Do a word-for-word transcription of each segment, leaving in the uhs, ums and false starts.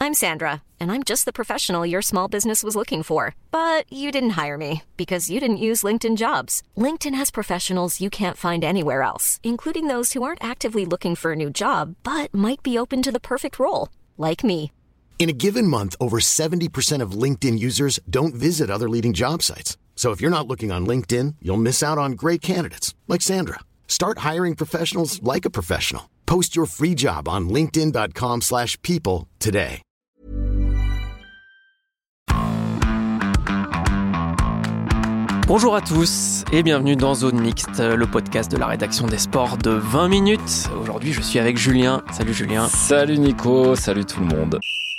I'm Sandra, and I'm just the professional your small business was looking for. But you didn't hire me because you didn't use LinkedIn Jobs. LinkedIn has professionals you can't find anywhere else, including those who aren't actively looking for a new job, but might be open to the perfect role, like me. In a given month, over seventy percent of LinkedIn users don't visit other leading job sites. So if you're not looking on LinkedIn, you'll miss out on great candidates, like Sandra. Start hiring professionals like a professional. Post your free job on linkedin.com slash people today. Bonjour à tous et bienvenue dans Zone Mixte, le podcast de la rédaction des sports de vingt minutes. Aujourd'hui, je suis avec Julien. Salut Julien. Salut Nico, salut tout le monde.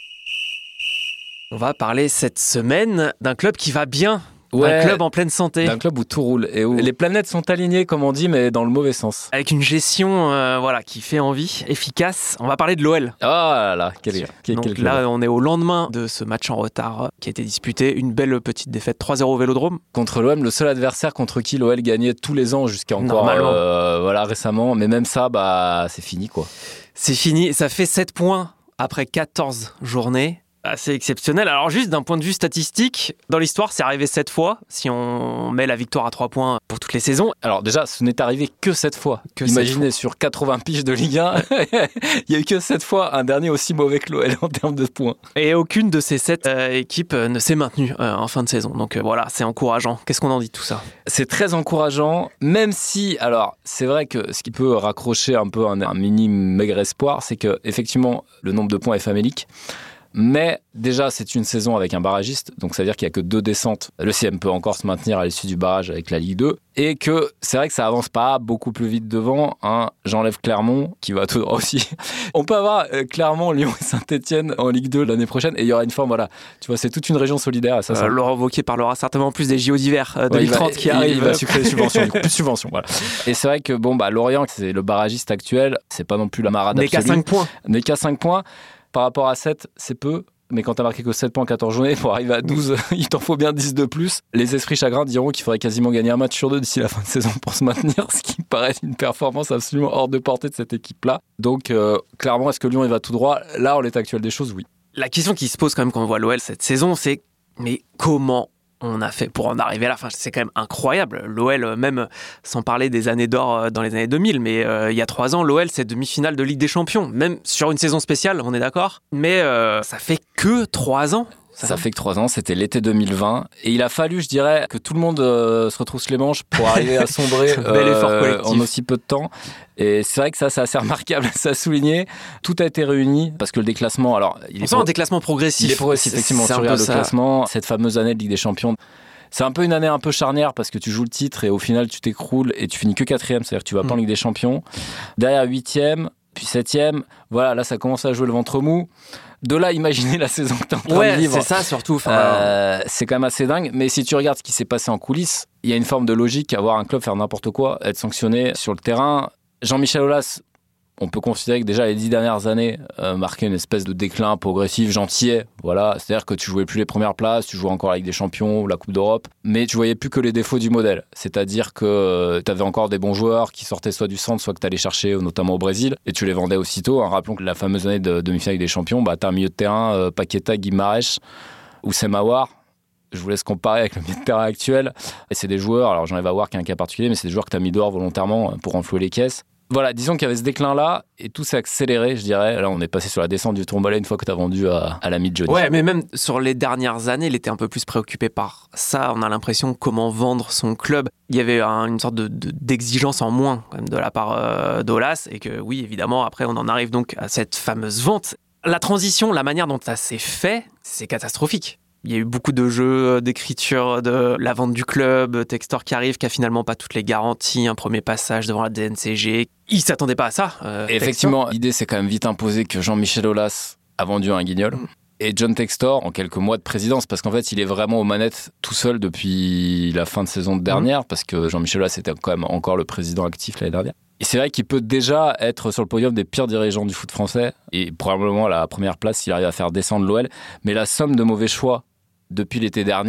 On va parler cette semaine d'un club qui va bien. Ouais, un club en pleine santé. D'un club où tout roule et où les planètes sont alignées, comme on dit, mais dans le mauvais sens. Avec une gestion euh, voilà, qui fait envie, efficace. On va parler de l'O L. Oh là là, quel, quel, Donc quel là, club. on est au lendemain de ce match en retard qui a été disputé. Une belle petite défaite, trois zéro au Vélodrome. Contre l'O M, le seul adversaire contre qui l'O L gagnait tous les ans jusqu'à encore euh, voilà, récemment. Mais même ça, bah, c'est fini, quoi. C'est fini. Ça fait sept points après quatorze journées. Assez exceptionnel. Alors juste d'un point de vue statistique, dans l'histoire, c'est arrivé sept fois, si on met la victoire à trois points pour toutes les saisons. Alors déjà, ce n'est arrivé que sept fois. Que Imaginez, fois. sur quatre-vingts piges de Ligue un, il n'y a eu que sept fois un dernier aussi mauvais que l'O L en termes de points. Et aucune de ces sept euh, équipes euh, ne s'est maintenue euh, en fin de saison. Donc euh, voilà, c'est encourageant. Qu'est-ce qu'on en dit de tout ça ? C'est très encourageant, même si, alors, c'est vrai que ce qui peut raccrocher un peu un, un mini maigre espoir, c'est que effectivement, le nombre de points est famélique. Mais déjà, c'est une saison avec un barragiste, donc ça veut dire qu'il n'y a que deux descentes. Le C M peut encore se maintenir à l'issue du barrage avec la Ligue deux. Et que c'est vrai que ça avance pas beaucoup plus vite devant. Hein. J'enlève Clermont, qui va tout droit aussi. On peut avoir euh, Clermont, Lyon et Saint-Etienne en Ligue deux l'année prochaine, et il y aura une forme, voilà. Tu vois, c'est toute une région solidaire. Ça, ça... Euh, Laurent Wauquiez parlera certainement plus des J O d'hiver euh, deux mille trente ouais, qui arrivent. Il va sucrer les subventions, du coup, plus de subventions, voilà. Et c'est vrai que, bon, bah, Lorient, c'est le barragiste actuel, c'est pas non plus la marade absolue. N'est qu'à cinq points. N'est qu'à cinq points. Par rapport à sept, c'est peu. Mais quand t'as marqué que sept points en quatorze journées, pour arriver à douze, il t'en faut bien dix de plus. Les esprits chagrins diront qu'il faudrait quasiment gagner un match sur deux d'ici la fin de saison pour se maintenir, ce qui paraît une performance absolument hors de portée de cette équipe-là. Donc, euh, clairement, est-ce que Lyon il va tout droit ? Là, en l'état actuel des choses, oui. La question qui se pose quand même quand on voit l'O L cette saison, c'est mais comment on a fait pour en arriver là? Enfin, c'est quand même incroyable. L'O L, même sans parler des années d'or dans les années deux mille, mais euh, il y a trois ans, l'O L, c'est demi-finale de Ligue des Champions. Même sur une saison spéciale, on est d'accord. Mais euh, ça fait que trois ans. Ça, ça fait que trois ans, c'était l'été deux mille vingt. Et il a fallu, je dirais, que tout le monde euh, se retrousse les manches pour arriver à sombrer Bel effort euh, collectif. en aussi peu de temps. Et c'est vrai que ça, c'est assez remarquable, ça a souligné. Tout a été réuni, parce que le déclassement... alors, il On est sent pro... un déclassement progressif. Il est progressif, effectivement. C'est tu un regardes peu le ça. classement, cette fameuse année de Ligue des Champions. C'est un peu une année un peu charnière parce que tu joues le titre et au final tu t'écroules et tu finis que quatrième, c'est-à-dire que tu vas pas en Ligue des Champions. Derrière huitième, puis septième, voilà, là ça commence à jouer le ventre mou. De là, imaginez la saison que t'es en train ouais, de vivre. c'est ça surtout. Enfin, euh, c'est quand même assez dingue. Mais si tu regardes ce qui s'est passé en coulisses, il y a une forme de logique à voir un club faire n'importe quoi, être sanctionné sur le terrain. Jean-Michel Aulas, on peut considérer que déjà les dix dernières années euh, marquaient une espèce de déclin progressif, gentillet. Voilà, c'est-à-dire que tu jouais plus les premières places, tu jouais encore la Ligue des Champions ou la Coupe d'Europe, mais tu voyais plus que les défauts du modèle. C'est-à-dire que euh, tu avais encore des bons joueurs qui sortaient soit du centre, soit que tu allais chercher, notamment au Brésil, et tu les vendais aussitôt. Hein, rappelons que la fameuse année de demi-finale Ligue des Champions, bah, tu as un milieu de terrain, euh, Paqueta, Guimarães, Oussem Aouar. Je vous laisse comparer avec le milieu de terrain actuel. Et c'est des joueurs, alors j'en ai à voir qui est un cas particulier, mais c'est des joueurs que tu as mis dehors volontairement pour renflouer les caisses. Voilà, disons qu'il y avait ce déclin-là et tout s'est accéléré, je dirais. Là, on est passé sur la descente du Tourmalet une fois que tu as vendu à, à l'ami de Johnny. Ouais, mais même sur les dernières années, il était un peu plus préoccupé par ça. On a l'impression comment vendre son club. Il y avait un, une sorte de, de, d'exigence en moins quand même de la part euh, d'Aulas et que oui, évidemment, après, on en arrive donc à cette fameuse vente. La transition, la manière dont ça s'est fait, c'est catastrophique. Il y a eu beaucoup de jeux, d'écriture, de la vente du club, Textor qui arrive, qui a finalement pas toutes les garanties, un premier passage devant la D N C G. Il s'attendait pas à ça. Euh, Effectivement, Textor. l'idée c'est quand même vite imposé que Jean-Michel Aulas a vendu un guignol. Mmh. Et John Textor, en quelques mois de présidence, parce qu'en fait, il est vraiment aux manettes tout seul depuis la fin de saison dernière, mmh. parce que Jean-Michel Aulas était quand même encore le président actif l'année dernière. Et c'est vrai qu'il peut déjà être sur le podium des pires dirigeants du foot français, et probablement à la première place s'il arrive à faire descendre l'O L. Mais la somme de mauvais choix depuis l'été dernier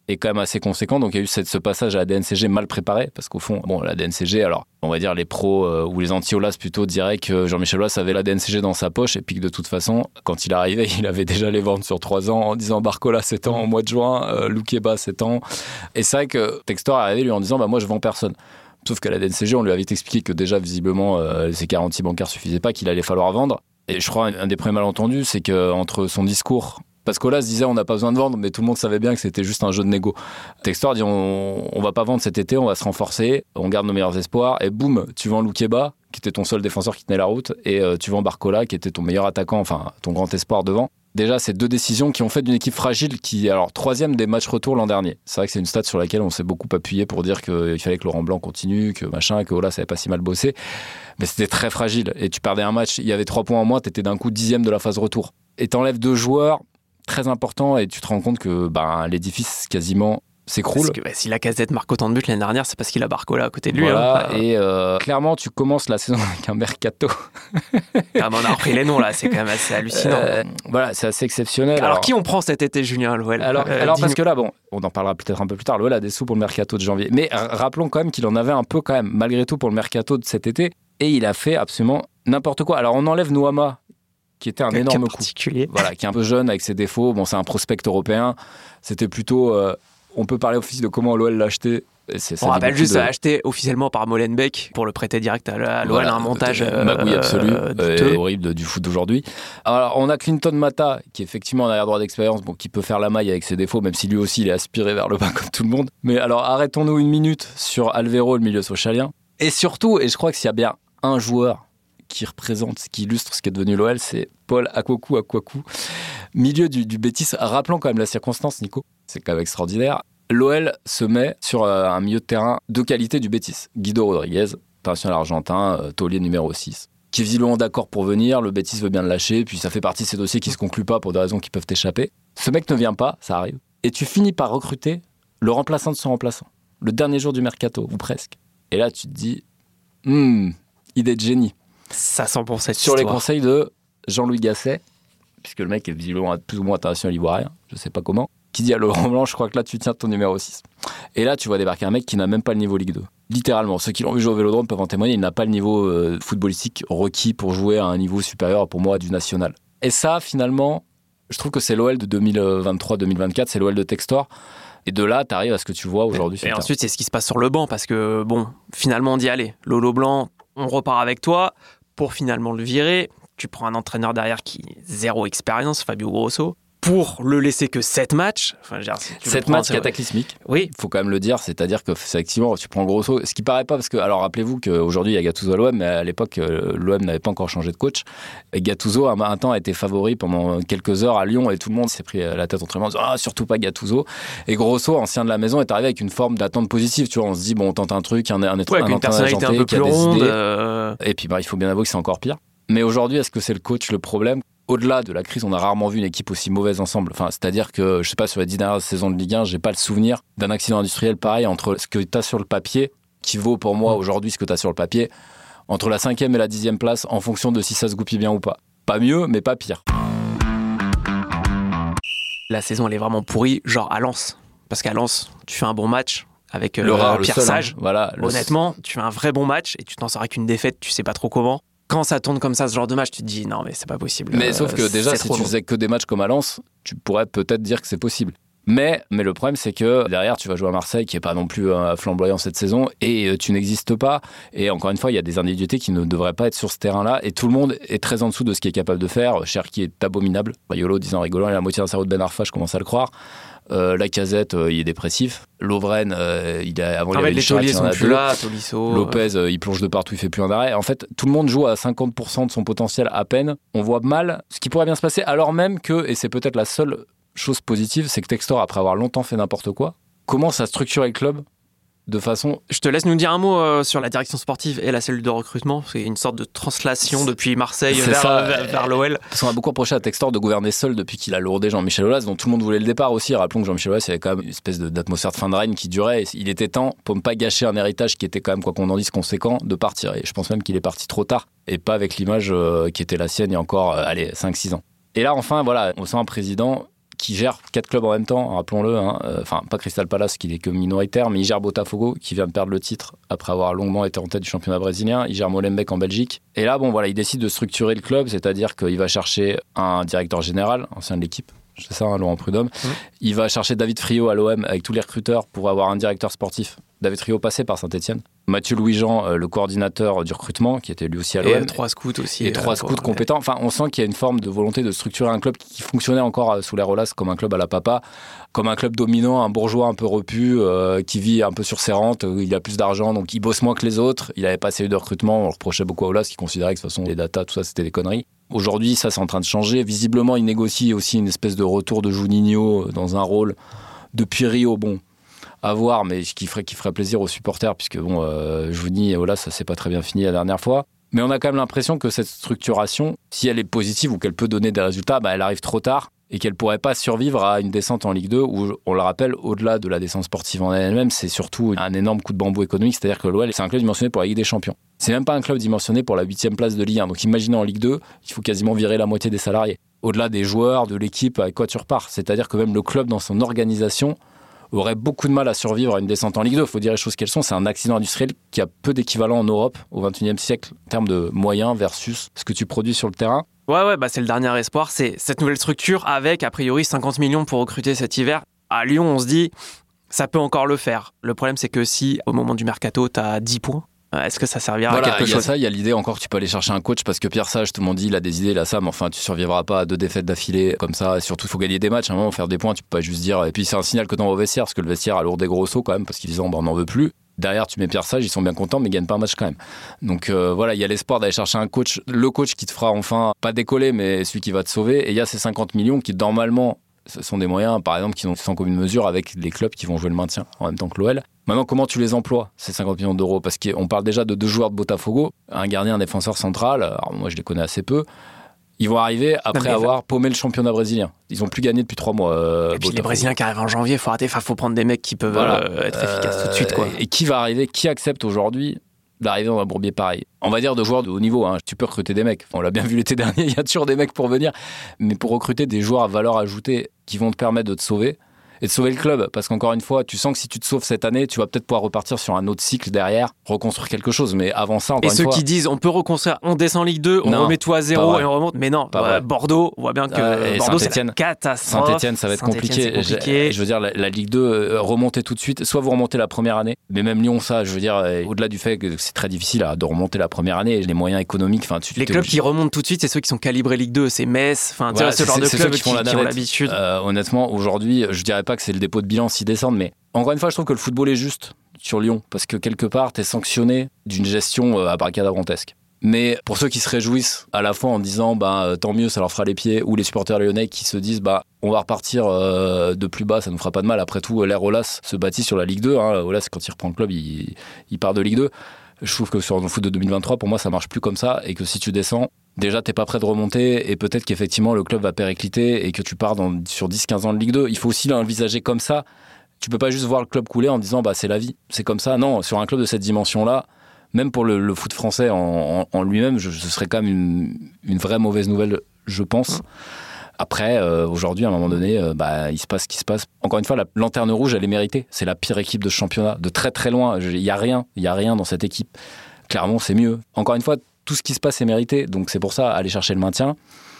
est quand même assez conséquent. Donc il y a eu cette, ce passage à la D N C G mal préparé, parce qu'au fond, bon, la D N C G, alors on va dire les pros euh, ou les anti-Aulas plutôt diraient que Jean-Michel Aulas avait la D N C G dans sa poche et puis que de toute façon, quand il arrivait, il avait déjà les ventes sur trois ans en disant Barcola s'étend en mois de juin, euh, Loukeba s'étend. Et c'est vrai que Textor est arrivé lui en disant bah, moi je vends personne. Sauf qu'à la D N C G, on lui avait expliqué que déjà visiblement euh, ses garanties bancaires suffisaient pas, qu'il allait falloir vendre. Et je crois un, un des premiers malentendus, c'est qu'entre son discours. Parce qu'Aulas disait on n'a pas besoin de vendre, mais tout le monde savait bien que c'était juste un jeu de négo. Textor dit on, on va pas vendre cet été, on va se renforcer, on garde nos meilleurs espoirs, et boum, tu vends Loukeba, qui était ton seul défenseur qui tenait la route, et euh, tu vends Barcola, qui était ton meilleur attaquant, enfin ton grand espoir devant. Déjà, c'est deux décisions qui ont fait d'une équipe fragile qui, alors, troisième des matchs retour l'an dernier. C'est vrai que c'est une stat sur laquelle on s'est beaucoup appuyé pour dire qu'il fallait que Laurent Blanc continue, que machin, que Aulas avait pas si mal bossé. Mais c'était très fragile. Et tu perdais un match, il y avait trois points en moins, t'étais d'un coup dixième de la phase retour. Et t'enlèves deux joueurs très importants et tu te rends compte que ben, l'édifice quasiment s'écroule. Parce que bah, si Lacazette marque autant de buts l'année dernière, c'est parce qu'il a Barcola à côté de lui. Voilà, hein. Et euh, clairement, tu commences la saison avec un mercato. Ah, on a repris les noms là, c'est quand même assez hallucinant. Euh, voilà, c'est assez exceptionnel. Alors, alors qui on prend cet été, Julien, l'O L Alors, euh, alors parce que là, bon, on en parlera peut-être un peu plus tard. L'O L a des sous pour le mercato de janvier. Mais rappelons quand même qu'il en avait un peu quand même, malgré tout, pour le mercato de cet été. Et il a fait absolument n'importe quoi. Alors, on enlève Nouama, qui était un, un énorme coup. Particulier. Voilà, qui est un peu jeune avec ses défauts. Bon, c'est un prospect européen. C'était plutôt... Euh, on peut parler aussi de comment l'O L l'a acheté. C'est, on rappelle juste, de... acheté officiellement par Molenbeek pour le prêter direct à l'O L, voilà, un montage euh, magouille absolu, euh, euh, horrible de, du foot d'aujourd'hui. Alors, on a Clinton Mata, qui est effectivement un arrière-droit d'expérience, bon, qui peut faire la maille avec ses défauts, même si lui aussi il est aspiré vers le bas comme tout le monde. Mais alors, arrêtons-nous une minute sur Alvero, le milieu sochalien. Et surtout, et je crois que s'il y a bien un joueur qui représente, qui illustre ce qui est devenu l'O L, c'est Paul Akwaku Akwaku, milieu du, du Betis. Rappelons quand même la circonstance, Nico, c'est quand même extraordinaire. L'O L se met sur un milieu de terrain de qualité du Betis. Guido Rodriguez, international argentin, taulier numéro six, qui est visiblement d'accord pour venir, le Betis veut bien le lâcher, puis ça fait partie de ces dossiers qui ne se concluent pas pour des raisons qui peuvent échapper. Ce mec ne vient pas, ça arrive, et tu finis par recruter le remplaçant de son remplaçant, le dernier jour du mercato, ou presque. Et là, tu te dis, hmm, idée de génie. Ça sent pour cette Sur histoire. Les conseils de Jean-Louis Gasset, puisque le mec est visiblement plus ou moins international ivoirien, je sais pas comment, qui dit à Laurent Blanc, je crois que là tu tiens ton numéro six. Et là tu vois débarquer un mec qui n'a même pas le niveau Ligue deux. Littéralement, ceux qui l'ont vu jouer au Vélodrome peuvent en témoigner, il n'a pas le niveau euh, footballistique requis pour jouer à un niveau supérieur pour moi du national. Et ça finalement, je trouve que c'est l'O L de deux mille vingt-trois deux mille vingt-quatre, c'est l'O L de Textor. Et de là, tu arrives à ce que tu vois aujourd'hui. Et, et ensuite, c'est ce qui se passe sur le banc, parce que bon, finalement on dit allez, Lolo Blanc, on repart avec toi pour finalement le virer. Tu prends un entraîneur derrière qui a zéro expérience, Fabio Grosso, pour le laisser que sept matchs. Enfin, je veux dire, si tu sept matchs cataclysmiques. Oui. Il faut quand même le dire, c'est-à-dire que c'est effectivement, tu prends Grosso, ce qui paraît pas, parce que, alors rappelez-vous qu'aujourd'hui il y a Gattuso à l'O M, mais à l'époque l'O M n'avait pas encore changé de coach. Et Gattuso, un, un temps, a été favori pendant quelques heures à Lyon et tout le monde s'est pris la tête entre les mains en disant ah, surtout pas Gattuso. Et Grosso, ancien de la maison, est arrivé avec une forme d'attente positive. Tu vois, on se dit, bon, on tente un truc, un, un, ouais, un, une personnalité un peu plus ronde. Euh... Et puis, bah, il faut bien avouer que c'est encore pire. Mais aujourd'hui, est-ce que c'est le coach le problème ? Au-delà de la crise, on a rarement vu une équipe aussi mauvaise ensemble. Enfin, c'est-à-dire que, je sais pas, sur les dix dernières saisons de Ligue un, j'ai pas le souvenir d'un accident industriel pareil entre ce que tu as sur le papier, qui vaut pour moi aujourd'hui ce que tu as sur le papier, entre la cinquième et la dixième place, en fonction de si ça se goupille bien ou pas. Pas mieux, mais pas pire. La saison, elle est vraiment pourrie, genre à Lens. Parce qu'à Lens, tu fais un bon match avec euh, le rare, Pierre le seul, Sage. Hein. Voilà, honnêtement, le... tu fais un vrai bon match et tu t'en sors avec une défaite, tu sais pas trop comment. Quand ça tourne comme ça, ce genre de match, tu te dis non, mais c'est pas possible. Mais euh, sauf que déjà, si tu long. faisais que des matchs comme à Lens, tu pourrais peut-être dire que c'est possible. Mais, mais le problème, c'est que derrière, tu vas jouer à Marseille, qui n'est pas non plus euh, flamboyant cette saison, et euh, tu n'existes pas. Et encore une fois, il y a des individualités qui ne devraient pas être sur ce terrain-là, et tout le monde est très en dessous de ce qu'il est capable de faire. Cherki est abominable. Yolo, disant rigolant, il a la moitié d'un cerveau de Ben Arfa, je commence à le croire. Euh, Lacazette, euh, il est dépressif. Lovren, euh, il a, avant ah il avait les tauliers sont plus là. Tolisso, Lopez, euh, il plonge de partout, il fait plus un arrêt. En fait, tout le monde joue à cinquante pour cent de son potentiel à peine. On voit mal ce qui pourrait bien se passer, alors même que, et c'est peut-être la seule chose positive, c'est que Textor, après avoir longtemps fait n'importe quoi, commence à structurer le club de façon... Je te laisse nous dire un mot euh, sur la direction sportive et la cellule de recrutement. C'est une sorte de translation depuis Marseille vers, ça, vers, vers l'O L. Parce qu'on a beaucoup reproché à Textor de gouverner seul depuis qu'il a lourdé Jean-Michel Aulas, dont tout le monde voulait le départ aussi. Rappelons que Jean-Michel Aulas, il y avait quand même une espèce de, d'atmosphère de fin de règne qui durait. Et il était temps, pour ne pas gâcher un héritage qui était quand même, quoi qu'on en dise, conséquent, de partir. Et je pense même qu'il est parti trop tard, et pas avec l'image euh, qui était la sienne il y a encore, euh, allez, cinq six ans. Et là, enfin, voilà, on sent un président qui gère quatre clubs en même temps, rappelons-le. Hein. Enfin, pas Crystal Palace, qui n'est que minoritaire, mais il gère Botafogo, qui vient de perdre le titre après avoir longuement été en tête du championnat brésilien. Il gère Molenbeek en Belgique. Et là, bon, voilà, il décide de structurer le club, c'est-à-dire qu'il va chercher un directeur général, ancien de l'équipe. C'est ça, hein, Laurent Prudhomme. Mmh. Il va chercher David Friot à l'O M avec tous les recruteurs pour avoir un directeur sportif. David Friot passé par Saint-Etienne. Mathieu Louis-Jean, euh, le coordinateur du recrutement, qui était lui aussi à l'O M. Et trois scouts aussi. Et trois euh, scouts compétents. Enfin, on sent qu'il y a une forme de volonté de structurer un club qui fonctionnait encore euh, sous l'ère Aulas comme un club à la papa, comme un club dominant, un bourgeois un peu repu, euh, qui vit un peu sur ses rentes, où il a plus d'argent, donc il bosse moins que les autres. Il n'avait pas assez eu de recrutement. On reprochait beaucoup à Aulas, qui considérait que de toute façon, les datas, tout ça, c'était des conneries. Aujourd'hui, ça, c'est en train de changer. Visiblement, il négocie aussi une espèce de retour de Juninho dans un rôle depuis Rio. Bon, à voir, mais qui ferait, qui ferait plaisir aux supporters, puisque bon, euh, Juni et Aulas, ça s'est pas très bien fini la dernière fois. Mais on a quand même l'impression que cette structuration, si elle est positive ou qu'elle peut donner des résultats, bah, elle arrive trop tard et qu'elle pourrait pas survivre à une descente en Ligue deux, où, on le rappelle, au-delà de la descente sportive en elle-même, c'est surtout un énorme coup de bambou économique, c'est-à-dire que l'O L, c'est un club dimensionné pour la Ligue des Champions. C'est même pas un club dimensionné pour la huitième place de Ligue un. Donc imaginez en Ligue deux, il faut quasiment virer la moitié des salariés. Au-delà des joueurs, de l'équipe, avec quoi tu repars. C'est-à-dire que même le club, dans son organisation, aurait beaucoup de mal à survivre à une descente en Ligue deux. Il faut dire les choses qu'elles sont. C'est un accident industriel qui a peu d'équivalent en Europe au vingt et unième siècle en termes de moyens versus ce que tu produis sur le terrain. Ouais, ouais, bah c'est le dernier espoir. C'est cette nouvelle structure avec, a priori, cinquante millions pour recruter cet hiver. À Lyon, on se dit, ça peut encore le faire. Le problème, c'est que si, au moment du mercato, tu as dix points, est-ce que ça servira voilà, à quelque y a chose ? Ça, il y a l'idée encore que tu peux aller chercher un coach, parce que Pierre Sage, tout le monde dit, il a des idées, il a ça, mais enfin, tu survivras pas à deux défaites d'affilée comme ça. Et surtout, il faut gagner des matchs. À un moment, faire des points, tu peux pas juste dire. Et puis, c'est un signal que t'envoies au vestiaire, parce que le vestiaire a lourd des gros sauts quand même, parce qu'ils disent, bah, on n'en veut plus. Derrière, tu mets Pierre Sage, ils sont bien contents, mais ils gagnent pas un match quand même. Donc euh, voilà, il y a l'espoir d'aller chercher un coach, le coach qui te fera enfin pas décoller, mais celui qui va te sauver. Et il y a ces cinquante millions qui, normalement, ce sont des moyens, par exemple, qui sont sans commune mesure avec les clubs qui vont jouer le maintien en même temps que l'O L. Maintenant, comment tu les emploies, ces cinquante millions d'euros ? Parce qu'on parle déjà de deux joueurs de Botafogo, un gardien, un défenseur central. Alors moi, je les connais assez peu. Ils vont arriver après non, avoir paumé le championnat brésilien. Ils n'ont plus gagné depuis trois mois. Euh, et puis Botafogo. Les Brésiliens qui arrivent en janvier, il faut arrêter. Il faut prendre des mecs qui peuvent voilà. euh, être efficaces euh, tout de suite. Quoi. Et qui va arriver ? Qui accepte aujourd'hui d'arriver dans un bourbier pareil ? On va dire de joueurs de haut niveau. Hein. Tu peux recruter des mecs. On l'a bien vu l'été dernier, il y a toujours des mecs pour venir. Mais pour recruter des joueurs à valeur ajoutée qui vont te permettre de te sauver et de sauver le club. Parce qu'encore une fois, tu sens que si tu te sauves cette année, tu vas peut-être pouvoir repartir sur un autre cycle derrière, reconstruire quelque chose. Mais avant ça, encore et une fois... Et fois... ceux qui disent, on peut reconstruire, on descend Ligue deux, on non, remet tout à zéro et on remonte. Mais non, ouais, Bordeaux, on voit bien que euh, Bordeaux, c'est une catastrophe. Saint-Etienne, ça va être compliqué. compliqué. Je, je veux dire, la, la Ligue deux, euh, remonter tout de suite. Soit vous remontez la première année, mais même Lyon, ça, je veux dire, euh, au-delà du fait que c'est très difficile là, de remonter la première année, les moyens économiques... Tu, les clubs obligé. Qui remontent tout de suite, c'est ceux qui sont calibrés Ligue deux, c'est Metz, enfin, voilà, ce genre de clubs qui, qui, qui ont l'habitude. Euh, honnêtement, aujourd'hui, je dirais pas que c'est le dépôt de bilan s'ils descendent, mais encore une fois, je trouve que le football est juste sur Lyon, parce que quelque part, t'es sanctionné d'une gestion abracadabrantesque. Mais pour ceux qui se réjouissent à la fois en disant bah, tant mieux, ça leur fera les pieds, ou les supporters lyonnais qui se disent bah, on va repartir euh, de plus bas, ça nous fera pas de mal. Après tout, l'ère Aulas se bâtit sur la Ligue deux. Hein. Aulas, quand il reprend le club, il, il part de Ligue deux. Je trouve que sur le foot de deux mille vingt-trois, pour moi, ça marche plus comme ça, et que si tu descends, déjà, t'es pas prêt de remonter, et peut-être qu'effectivement, le club va péricliter, et que tu pars dans, sur dix quinze ans de Ligue deux. Il faut aussi l'envisager comme ça. Tu peux pas juste voir le club couler en disant bah c'est la vie, c'est comme ça. Non, sur un club de cette dimension-là, même pour le, le foot français en, en, en lui-même, je, ce serait quand même une, une vraie mauvaise nouvelle, je pense. Après, euh, aujourd'hui, à un moment donné, euh, bah, il se passe ce qui se passe. Encore une fois, la lanterne rouge, elle est méritée. C'est la pire équipe de ce championnat, de très très loin. Il y a rien, il y a rien dans cette équipe. Clairement, c'est mieux. Encore une fois, tout ce qui se passe est mérité. Donc c'est pour ça, aller chercher le maintien.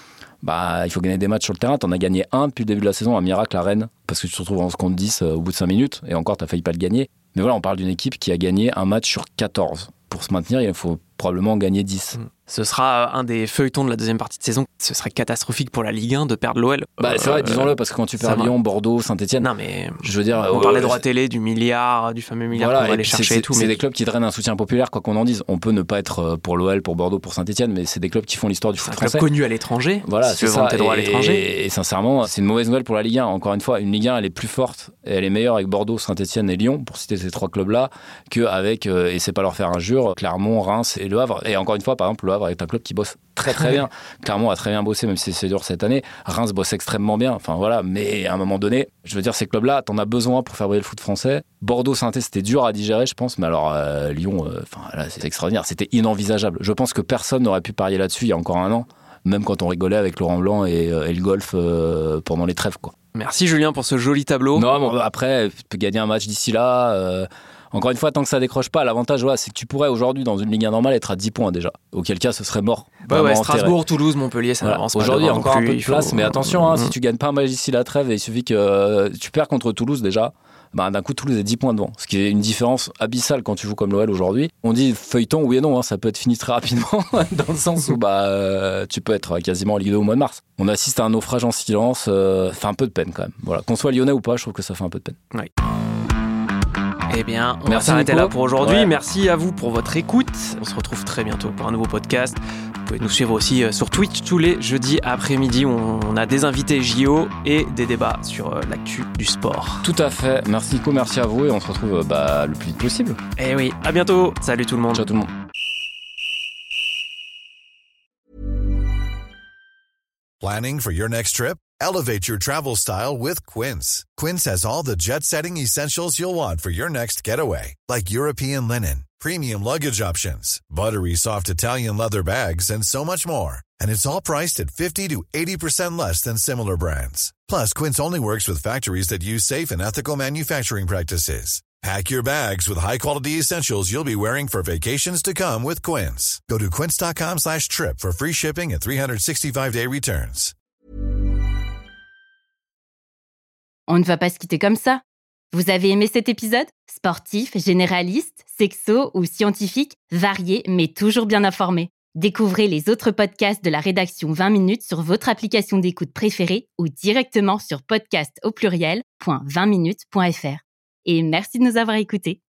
Bah, il faut gagner des matchs sur le terrain. T'en as gagné un depuis le début de la saison, un miracle à Rennes, parce que tu te retrouves en compte dix euh, au bout de cinq minutes, et encore, t'as failli pas le gagner. Mais voilà, on parle d'une équipe qui a gagné un match sur quatorze. Pour se maintenir, il faut probablement gagner dix. Ce sera un des feuilletons de la deuxième partie de saison. Ce serait catastrophique pour la Ligue un de perdre l'O L. Bah, c'est vrai, euh, disons-le, parce que quand tu perds Lyon, Bordeaux, Saint-Etienne... Non, mais je veux dire, on euh, parlait euh, de droit télé, du milliard, du fameux milliard voilà, qu'on va aller chercher et tout. C'est mais... des clubs qui drainent un soutien populaire, quoi qu'on en dise. On peut ne pas être pour l'O L, pour Bordeaux, pour Saint-Etienne, mais c'est des clubs qui font l'histoire du foot français. C'est un club connu à l'étranger. Voilà, si tu veux vendre tes droits à l'étranger. Et, et, et sincèrement, c'est une mauvaise nouvelle pour la Ligue un. Encore une fois, une Ligue un, elle est plus forte, et elle est meilleure avec Bordeaux, Saint-Etienne et Lyon, pour citer ces trois clubs-là, qu'avec, euh, et c'est pas leur faire injure, Clermont, Reims et Le Havre. Et encore une fois, par exemple, Le Havre est un club qui bosse très très bien. Clermont a très bien bossé, même si c'est dur cette année. Reims bosse extrêmement bien. Enfin voilà, mais à un moment donné, je veux dire, ces clubs-là, t'en as besoin pour faire briller le foot français. Bordeaux, Saint-Etienne, c'était dur à digérer, je pense. Mais alors euh, Lyon, enfin euh, là, c'est extraordinaire. C'était inenvisageable. Je pense que personne n'aurait pu parier là-dessus il y a encore un an, même quand on rigolait avec Laurent Blanc et, et le golf euh, pendant les trêves, quoi. Merci Julien pour ce joli tableau. Non, bon, après, tu peux gagner un match d'ici là. Euh... Encore une fois, tant que ça décroche pas, l'avantage, ouais, c'est que tu pourrais aujourd'hui, dans une Ligue un normale, être à dix points déjà. Auquel cas, ce serait mort. Ouais, ouais, Strasbourg, Toulouse, Montpellier, ça voilà. n'avance pas. Aujourd'hui, il y a encore plus, un peu de place, faut... mais attention, hein, mmh. si tu gagnes pas un match d'ici la trêve, et il suffit que euh, tu perds contre Toulouse déjà, bah, d'un coup, Toulouse est dix points devant. Ce qui est une différence abyssale quand tu joues comme l'O L aujourd'hui. On dit feuilleton, oui et non, hein, ça peut être fini très rapidement, dans le sens où bah, euh, tu peux être quasiment en Ligue deux au mois de mars. On assiste à un naufrage en silence, euh, fait un peu de peine quand même. Voilà. Qu'on soit lyonnais ou pas, je trouve que ça fait un peu de peine. Oui. Eh bien, on Merci va s'arrêter Nico. là pour aujourd'hui. Ouais. Merci à vous pour votre écoute. On se retrouve très bientôt pour un nouveau podcast. Vous pouvez nous suivre aussi sur Twitch tous les jeudis après-midi où on a des invités J O et des débats sur l'actu du sport. Tout à fait. Merci Nico, merci à vous et on se retrouve bah, le plus vite possible. Eh oui, à bientôt. Salut tout le monde. Ciao tout le monde. Planning for your next trip? Elevate your travel style with Quince. Quince has all the jet-setting essentials you'll want for your next getaway, like European linen, premium luggage options, buttery soft Italian leather bags, and so much more. And it's all priced at fifty to eighty percent less than similar brands. Plus, Quince only works with factories that use safe and ethical manufacturing practices. Pack your bags with high-quality essentials you'll be wearing for vacations to come with Quince. Go to quince.com slash trip for free shipping and three sixty-five day returns. On ne va pas se quitter comme ça. Vous avez aimé cet épisode ? Sportif, généraliste, sexo ou scientifique, varié mais toujours bien informé. Découvrez les autres podcasts de la rédaction vingt minutes sur votre application d'écoute préférée ou directement sur podcast au pluriel point vingt minutes point f r. Et merci de nous avoir écoutés.